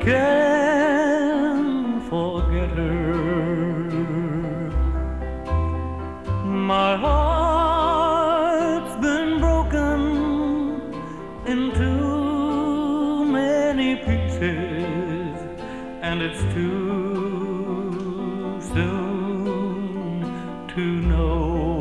can forget her. My heart's been broken into many pieces, and it's too soon to know